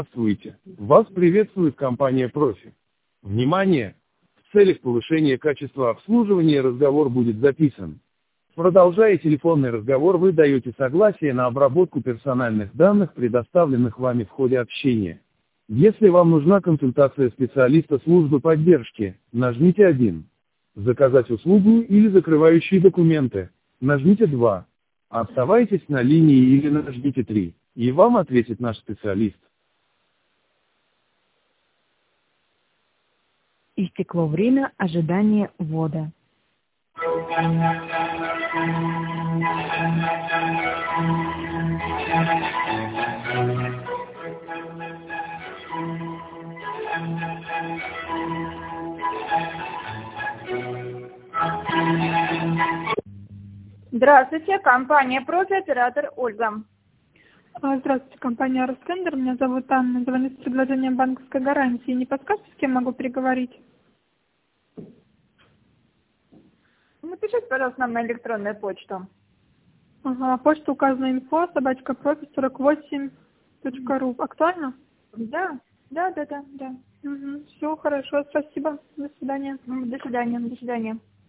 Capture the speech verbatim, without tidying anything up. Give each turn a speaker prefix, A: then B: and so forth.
A: Здравствуйте! Вас приветствует компания «Профи». Внимание! В целях повышения качества обслуживания разговор будет записан. Продолжая телефонный разговор, вы даете согласие на обработку персональных данных, предоставленных вами в ходе общения. Если вам нужна консультация специалиста службы поддержки, нажмите один. Заказать услугу или закрывающие документы, нажмите два. Оставайтесь на линии или нажмите три, и вам ответит наш специалист.
B: Истекло время ожидания ввода.
C: Здравствуйте, компания «Профи», оператор Ольга.
D: Здравствуйте, компания «Ростендер». Меня зовут Анна. Звоню с предложением банковской гарантии. Не подскажете, с кем могу переговорить?
C: Напишите, пожалуйста, нам на электронную почту.
D: Ага, почта указана инфо, собачка профи сорок восемь точка ру. Актуально?
C: Да, да, да, да, да.
D: Угу. Все, хорошо, спасибо. До свидания.
C: До свидания, до свидания.